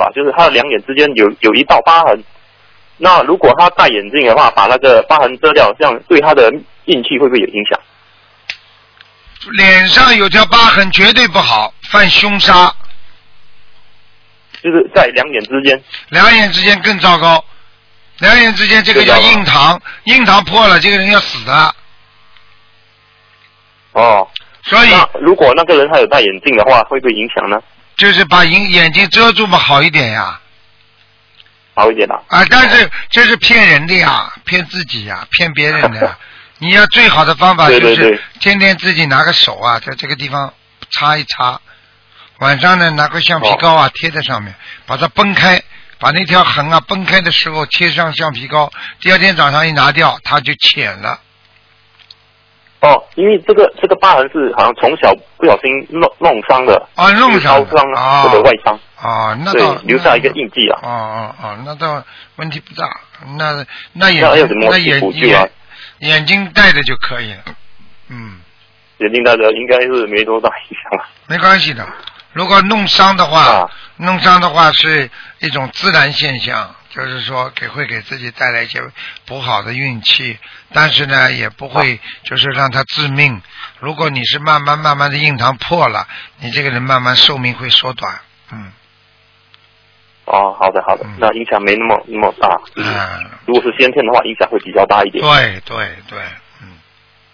吧，就是他的两眼之间有一道疤痕。那如果他戴眼镜的话，把那个疤痕遮掉，这样对他的运气会不会有影响？ 脸上有条疤痕绝对不好，犯凶杀。 就是在两眼之间。两眼之间更糟糕，两眼之间这个叫印堂，印堂破了，这个人要死的。 哦。 所以如果那个人他有戴眼镜的话，会不会影响呢？ 就是把眼睛遮住嘛，好一点呀。 好一点啦。 但是这是骗人的呀，骗自己呀，骗别人的呀。你要最好的方法就是天天自己拿个手啊，在这个地方擦一擦，晚上呢拿个橡皮膏啊贴在上面，把它崩开，把那条痕啊崩开的时候贴上橡皮膏，第二天早上一拿掉，它就浅了。 哦，因为这个疤痕是好像从小不小心弄伤的。弄伤或者外伤。 那倒对，留下一个印记啊。 那倒问题不大。那眼睛戴的就可以了。 眼镜戴的应该是没多大影响了。 没关系的，如果弄伤的话，是一种自然现象，就是说会给自己带来一些不好的运气，但是呢也不会就是让它致命。如果你是慢慢的印堂破了，你这个人慢慢寿命会缩短。 好的，那影响没那么大。如果是先天的话，影响会比较大一点。 对。